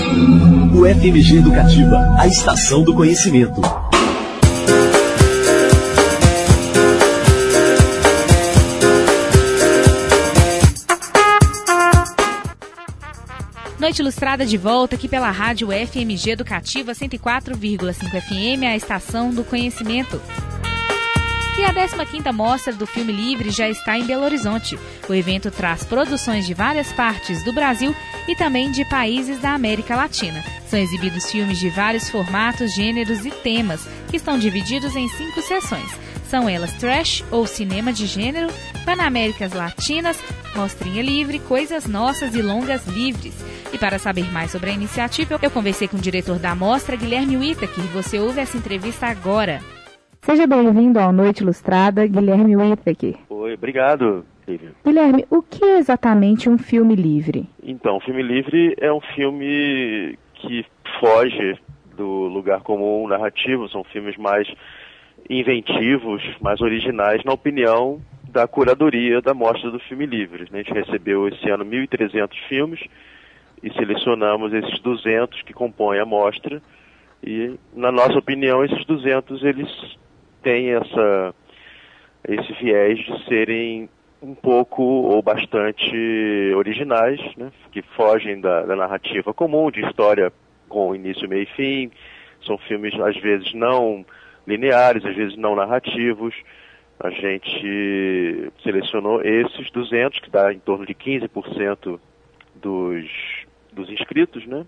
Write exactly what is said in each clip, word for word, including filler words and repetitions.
O F M G Educativa, a estação do conhecimento. Noite Ilustrada de volta aqui pela rádio F M G Educativa cento e quatro vírgula cinco F M, a estação do conhecimento. E a décima quinta Mostra do Filme Livre já está em Belo Horizonte. O evento traz produções de várias partes do Brasil e também de países da América Latina. São exibidos filmes de vários formatos, gêneros e temas, que estão divididos em cinco sessões. São elas trash ou cinema de gênero, Panaméricas Latinas, Mostrinha Livre, Coisas Nossas e Longas Livres. E para saber mais sobre a iniciativa, eu conversei com o diretor da mostra, Guilherme Whittaker. Você ouve essa entrevista agora. Seja bem-vindo ao Noite Ilustrada, Guilherme Whittaker. Oi, obrigado, Lívia. Guilherme, o que é exatamente um filme livre? Então, o filme livre é um filme que foge do lugar comum narrativo, são filmes mais inventivos, mais originais, na opinião da curadoria da Mostra do Filme Livre. A gente recebeu esse ano mil e trezentos filmes e selecionamos esses duzentos que compõem a mostra e, na nossa opinião, esses duzentos, eles têm essa, esse viés de serem um pouco ou bastante originais, né, que fogem da, da narrativa comum, de história com início, meio e fim. São filmes, às vezes, não lineares, às vezes não narrativos. A gente selecionou esses duzentos, que dá em torno de quinze por cento dos, dos inscritos, né?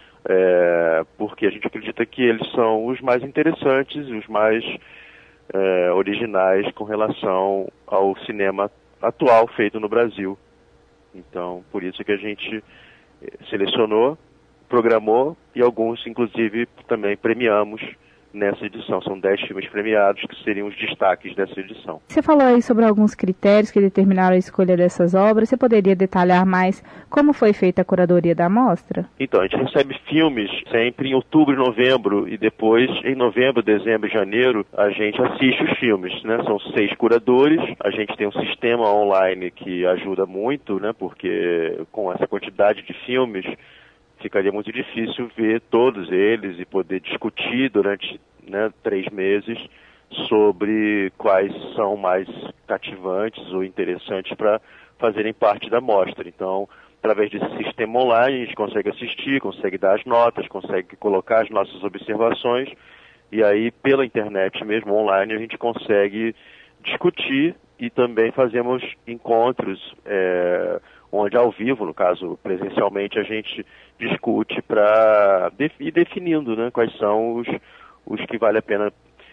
É, porque a gente acredita que eles são os mais interessantes, os mais é, originais com relação ao cinema atual feito no Brasil. Então, por isso que a gente selecionou, programou e alguns, inclusive, também premiamos nessa edição. São dez filmes premiados que seriam os destaques dessa edição. Você falou aí sobre alguns critérios que determinaram a escolha dessas obras. Você poderia detalhar mais como foi feita a curadoria da mostra? Então, a gente recebe filmes sempre em outubro e novembro, e depois, em novembro, dezembro e janeiro, a gente assiste os filmes, né? São seis curadores. A gente tem um sistema online que ajuda muito, né? Porque com essa quantidade de filmes, ficaria muito difícil ver todos eles e poder discutir durante, né, três meses sobre quais são mais cativantes ou interessantes para fazerem parte da mostra. Então, através desse sistema online, a gente consegue assistir, consegue dar as notas, consegue colocar as nossas observações, e aí, pela internet mesmo, online, a gente consegue discutir e também fazemos encontros é, onde, ao vivo, no caso presencialmente, a gente discute para ir definindo, né, quais são os, os que vale a pena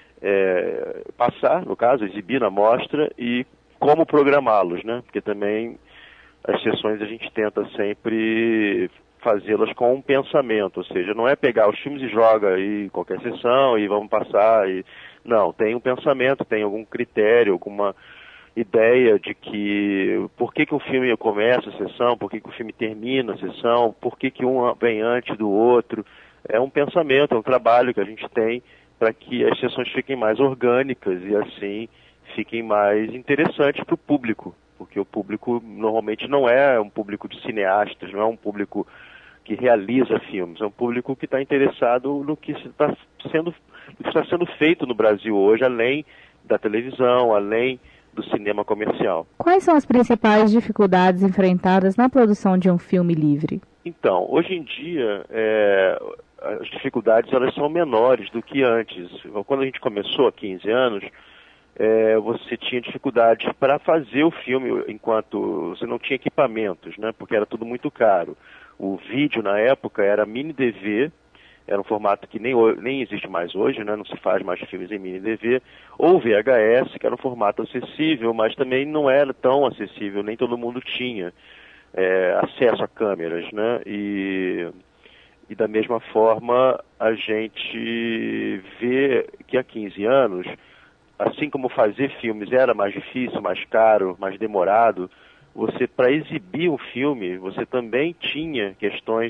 é, passar, no caso, exibir na mostra, e como programá-los, né, porque também as sessões a gente tenta sempre fazê-las com um pensamento, ou seja, não é pegar os filmes e joga aí qualquer sessão e vamos passar, e não, tem um pensamento, tem algum critério, alguma ideia de que por que que o filme começa a sessão, por que que o filme termina a sessão, por que que um vem antes do outro. É um pensamento, é um trabalho que a gente tem para que as sessões fiquem mais orgânicas e assim fiquem mais interessantes para o público, porque o público normalmente não é um público de cineastas, não é um público que realiza filmes, é um público que está interessado no que está sendo, no que está sendo feito no Brasil hoje, além da televisão, além do cinema comercial. Quais são as principais dificuldades enfrentadas na produção de um filme livre? Então, hoje em dia, é, as dificuldades elas são menores do que antes. Quando a gente começou há quinze anos, é, você tinha dificuldades para fazer o filme enquanto você não tinha equipamentos, né? Porque era tudo muito caro. O vídeo, na época, era mini D V, era um formato que nem, nem existe mais hoje, né? Não se faz mais filmes em mini D V, ou V H S, que era um formato acessível, mas também não era tão acessível, nem todo mundo tinha é, acesso a câmeras, né? E, e da mesma forma, a gente vê que há quinze anos, assim como fazer filmes era mais difícil, mais caro, mais demorado, você, para exibir um filme, você também tinha questões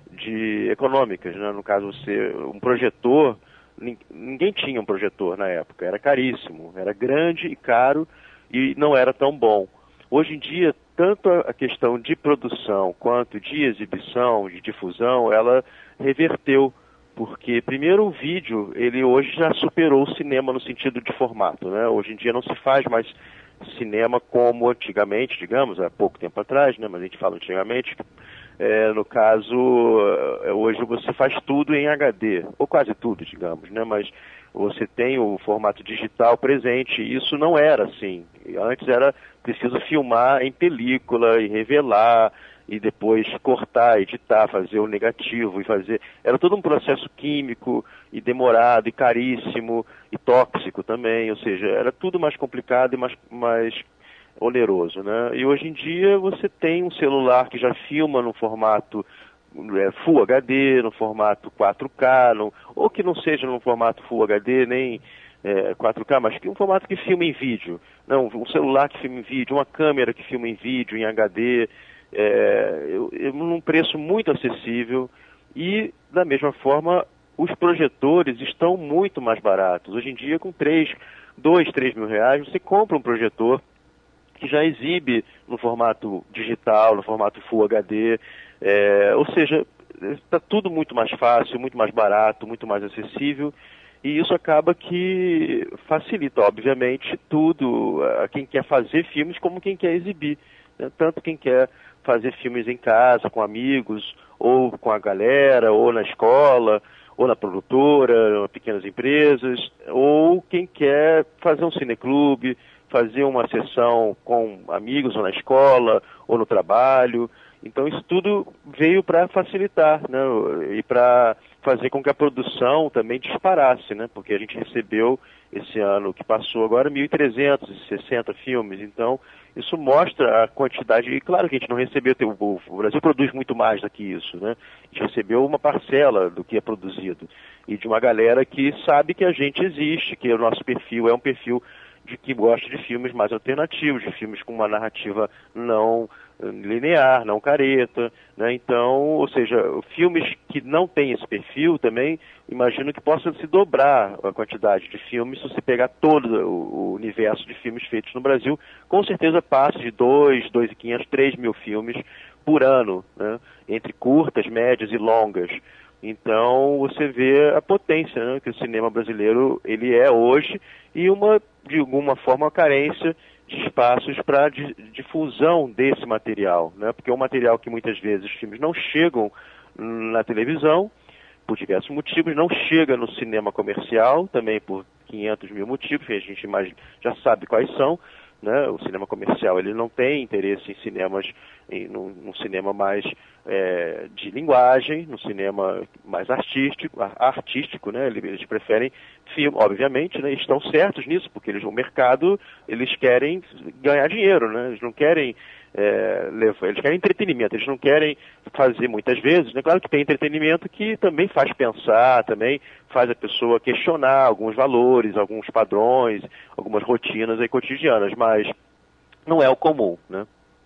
de econômicas, né? No caso, você, um projetor, ninguém tinha um projetor na época, era caríssimo, era grande e caro e não era tão bom. Hoje em dia, tanto a questão de produção quanto de exibição, de difusão, ela reverteu, porque primeiro o vídeo, ele hoje já superou o cinema no sentido de formato, né? Hoje em dia não se faz mais cinema como antigamente, digamos, há pouco tempo atrás, né? Mas a gente fala antigamente, é, no caso, hoje você faz tudo em H D, ou quase tudo, digamos, né? Mas você tem o formato digital presente, e isso não era assim. Antes era preciso filmar em película e revelar, e depois cortar, editar, fazer o negativo e fazer... Era todo um processo químico e demorado e caríssimo e tóxico também, ou seja, era tudo mais complicado e mais, mais oneroso, né? E hoje em dia você tem um celular que já filma no formato é, Full H D, no formato quatro K, no, ou que não seja no formato Full H D, nem é, quatro K, mas que um formato que filma em vídeo. Não, um celular que filma em vídeo, uma câmera que filma em vídeo, em H D, é, eu, eu, num preço muito acessível, e da mesma forma os projetores estão muito mais baratos. Hoje em dia, com três, dois, três mil reais, você compra um projetor que já exibe no formato digital, no formato Full H D, é, ou seja, está tudo muito mais fácil, muito mais barato, muito mais acessível, e isso acaba que facilita, obviamente, tudo, a quem quer fazer filmes como quem quer exibir, né? Tanto quem quer fazer filmes em casa, com amigos, ou com a galera, ou na escola, ou na produtora, ou pequenas empresas, ou quem quer fazer um cineclube, fazer uma sessão com amigos ou na escola, ou no trabalho. Então isso tudo veio para facilitar, né? E para fazer com que a produção também disparasse, né? Porque a gente recebeu esse ano que passou agora mil trezentos e sessenta filmes, então isso mostra a quantidade, e claro que a gente não recebeu, o Brasil produz muito mais do que isso, né? A gente recebeu uma parcela do que é produzido, e de uma galera que sabe que a gente existe, que o nosso perfil é um perfil de que gosta de filmes mais alternativos, de filmes com uma narrativa não linear, não careta, né? Então, ou seja, filmes que não têm esse perfil também, imagino que possa se dobrar a quantidade de filmes se você pegar todo o universo de filmes feitos no Brasil, com certeza passa de dois, dois mil e quinhentos, três mil filmes por ano, né? Entre curtas, médias e longas. Então, você vê a potência, né, que o cinema brasileiro ele é hoje, e uma, de alguma forma, a carência de espaços para difusão desse material, né? Porque é um material que muitas vezes os filmes não chegam na televisão, por diversos motivos, não chega no cinema comercial, também por quinhentos mil motivos, que a gente imagina, já sabe quais são, né? O cinema comercial ele não tem interesse em cinemas, em, num, num cinema mais é, de linguagem, num cinema mais artístico, artístico, né? Eles, eles preferem filme, obviamente, né? Estão certos nisso, porque eles, o mercado, eles querem ganhar dinheiro, né? Eles não querem é, levar, eles querem entretenimento, eles não querem fazer muitas vezes, né? Claro que tem entretenimento que também faz pensar, também faz a pessoa questionar alguns valores, alguns padrões, algumas rotinas aí cotidianas, mas não é o comum, né?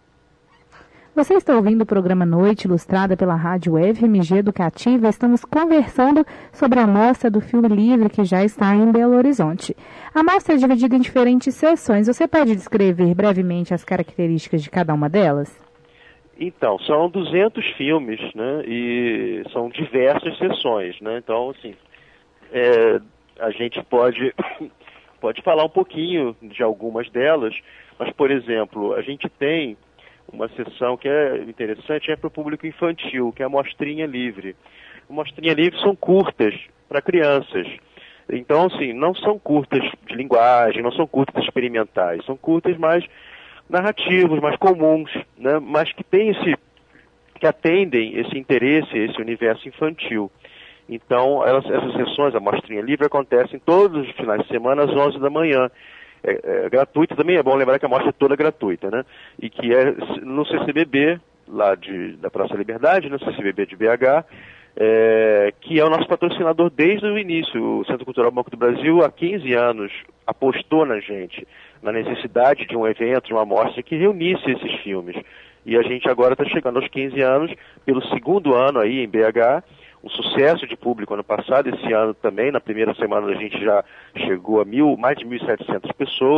Você está ouvindo o programa Noite Ilustrada pela Rádio F M G Educativa. Estamos conversando sobre a mostra do filme livre que já está em Belo Horizonte. A mostra é dividida em diferentes sessões. Você pode descrever brevemente as características de cada uma delas? Então, são duzentos filmes, né? E são diversas sessões, né? Então, assim, é, a gente pode, pode falar um pouquinho de algumas delas, mas, por exemplo, a gente tem uma sessão que é interessante, é para o público infantil, que é a Mostrinha Livre. A Mostrinha Livre são curtas para crianças. Então, assim, não são curtas de linguagem, não são curtas experimentais, são curtas mais narrativos, mais comuns, né? Mas que tem esse, que atendem esse interesse, esse universo infantil. Então, elas, essas sessões, a Mostrinha Livre, acontecem todos os finais de semana às onze da manhã. É, é gratuita também, é bom lembrar que a mostra é toda gratuita, né? E que é no C C B B, lá de, da Praça Liberdade, no C C B B de B H, é, que é o nosso patrocinador desde o início. O Centro Cultural Banco do Brasil, há quinze anos, apostou na gente, na necessidade de um evento, de uma mostra que reunisse esses filmes. E a gente agora está chegando aos quinze anos, pelo segundo ano aí em B H, um sucesso de público ano passado, esse ano também, na primeira semana a gente já chegou a mil, mais de mil e setecentas pessoas,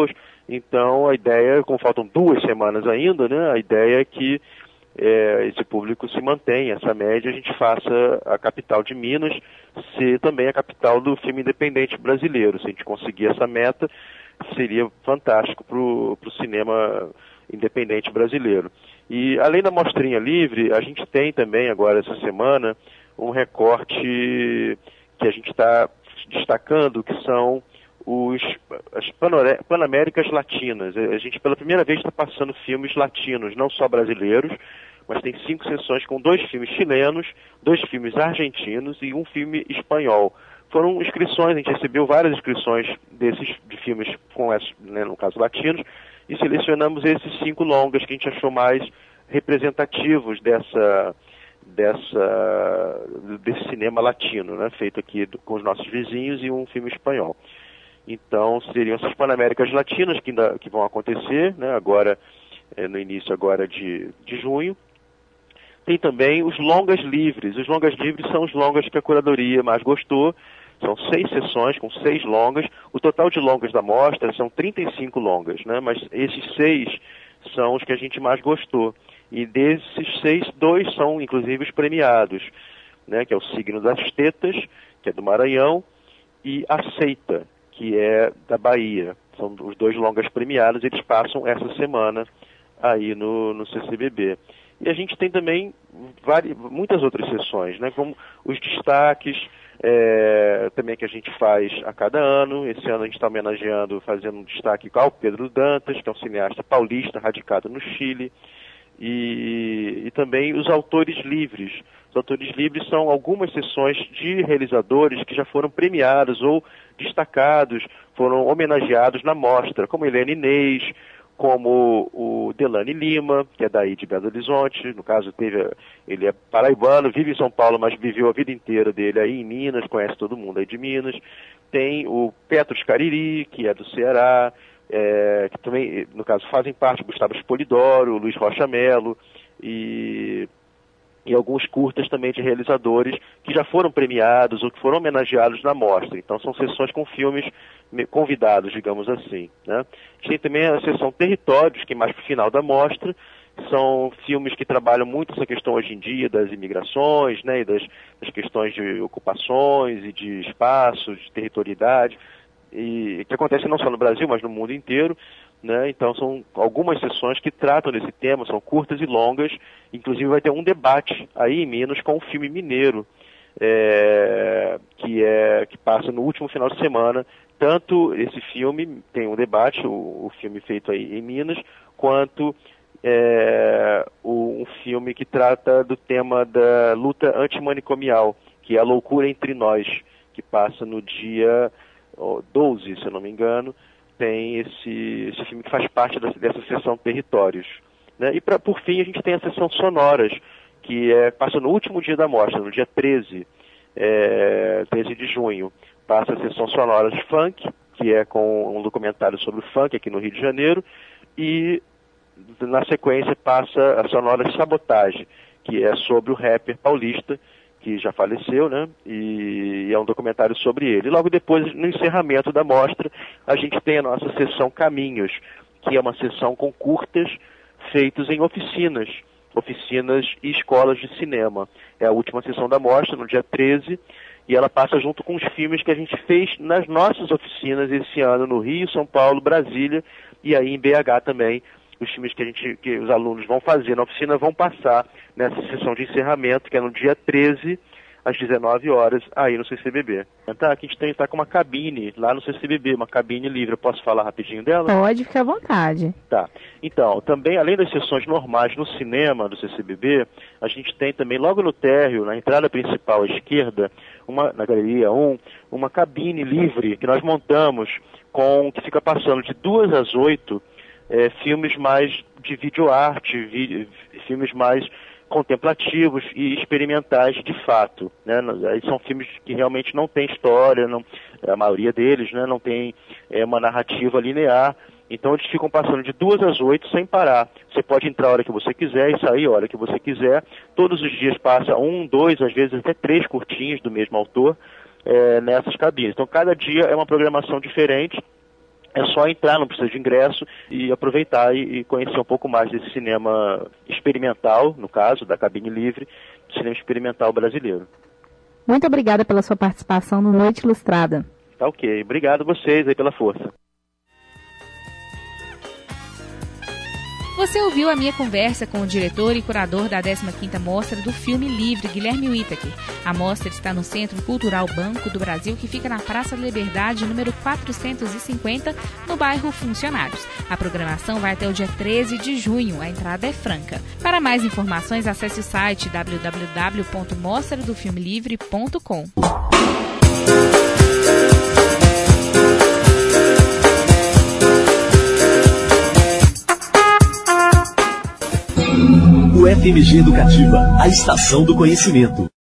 Então a ideia, como faltam duas semanas ainda, né, a ideia é que é, esse público se mantenha, essa média, a gente faça a capital de Minas ser também a capital do filme independente brasileiro. Se a gente conseguir essa meta, seria fantástico para o cinema independente brasileiro. E além da mostrinha livre, a gente tem também agora essa semana um recorte que a gente está destacando, que são os, as Panaméricas Latinas. A gente pela primeira vez está passando filmes latinos, não só brasileiros, mas tem cinco sessões com dois filmes chilenos, dois filmes argentinos e um filme espanhol. Foram inscrições, a gente recebeu várias inscrições desses de filmes com esses, né, no caso latinos, e selecionamos esses cinco longas que a gente achou mais representativos dessa, dessa, desse cinema latino, né, feito aqui do, com os nossos vizinhos, e um filme espanhol. Então seriam essas Panaméricas Latinas que, ainda, que vão acontecer, né, agora, é, no início agora de, de junho. Tem também os longas livres. Os longas livres são os longas que a curadoria mais gostou. São seis sessões com seis longas. O total de longas da mostra são trinta e cinco longas, né? Mas esses seis são os que a gente mais gostou. E desses seis, dois são inclusive os premiados, né? Que é o Signo das Tetas, que é do Maranhão, e Aceita, que é da Bahia. São os dois longas premiados, eles passam essa semana aí no, no C C B B. E a gente tem também várias, muitas outras sessões, né, como os destaques é, também que a gente faz a cada ano. Esse ano a gente está homenageando, fazendo um destaque ao Pedro Dantas, que é um cineasta paulista radicado no Chile, e, e também os autores livres. Os autores livres são algumas sessões de realizadores que já foram premiados ou destacados, foram homenageados na mostra, como Helena Inês, como o Delane Lima, que é daí de Belo Horizonte. No caso, teve, ele é paraibano, vive em São Paulo, mas viveu a vida inteira dele aí em Minas, conhece todo mundo aí de Minas. Tem o Petros Cariri, que é do Ceará, é, que também, no caso, fazem parte, Gustavo Spolidoro, Luiz Rocha Melo, e, e alguns curtas também de realizadores que já foram premiados ou que foram homenageados na mostra. Então são sessões com filmes convidados, digamos assim, né? A gente tem também a sessão Territórios, que é mais para o final da mostra. São filmes que trabalham muito essa questão hoje em dia das imigrações, né, e das, das questões de ocupações e de espaços, de territorialidade, e que acontecem não só no Brasil, mas no mundo inteiro, né? Então são algumas sessões que tratam desse tema, são curtas e longas. Inclusive vai ter um debate aí em Minas com o filme Mineiro, é, que, é, que passa no último final de semana. Tanto esse filme tem um debate, o, o filme feito aí em Minas, quanto é, o, um filme que trata do tema da luta antimanicomial, que é A Loucura Entre Nós, que passa no dia doze, se eu não me engano. Tem esse, esse filme que faz parte dessa, dessa sessão Territórios, né? E pra, por fim a gente tem a sessão Sonoras, que é, passa no último dia da mostra, no dia treze, é, treze de junho. Passa a sessão Sonoras Funk, que é com um documentário sobre o funk aqui no Rio de Janeiro, e na sequência passa a Sonoras Sabotagem, que é sobre o rapper paulista, que já faleceu, né, e é um documentário sobre ele. E logo depois, no encerramento da mostra, a gente tem a nossa sessão Caminhos, que é uma sessão com curtas feitos em oficinas, oficinas e escolas de cinema. É a última sessão da mostra, no dia treze, e ela passa junto com os filmes que a gente fez nas nossas oficinas esse ano no Rio, São Paulo, Brasília e aí em B H também. Os filmes que, a gente, que os alunos vão fazer na oficina vão passar nessa sessão de encerramento, que é no dia treze, às dezenove horas, aí no C C B B. Tá, aqui a gente está com uma cabine lá no C C B B, uma cabine livre. Eu posso falar rapidinho dela? Pode, ficar à vontade. Tá. Então, também, além das sessões normais no cinema do C C B B, a gente tem também, logo no térreo, na entrada principal à esquerda, uma, na galeria um, uma cabine livre que nós montamos, com que fica passando de duas às oito, é, filmes mais de videoarte, vi, filmes mais contemplativos e experimentais de fato, né? São filmes que realmente não tem história, não, a maioria deles, né, não tem é, uma narrativa linear. Então eles ficam passando de duas às oito sem parar. Você pode entrar a hora que você quiser e sair a hora que você quiser. Todos os dias passa um, dois, às vezes até três curtinhos do mesmo autor é, nessas cabines. Então cada dia é uma programação diferente. É só entrar, não precisa de ingresso, e aproveitar e, e conhecer um pouco mais desse cinema experimental, no caso, da Cabine Livre, cinema experimental brasileiro. Muito obrigada pela sua participação no Noite Ilustrada. Tá ok. Obrigado a vocês aí pela força. Você ouviu a minha conversa com o diretor e curador da décima quinta Mostra do Filme Livre, Guilherme Whittaker. A mostra está no Centro Cultural Banco do Brasil, que fica na Praça da Liberdade, número quatrocentos e cinquenta, no bairro Funcionários. A programação vai até o dia treze de junho, a entrada é franca. Para mais informações, acesse o site w w w ponto mostra do filme livre ponto com. O F M G Educativa, a estação do conhecimento.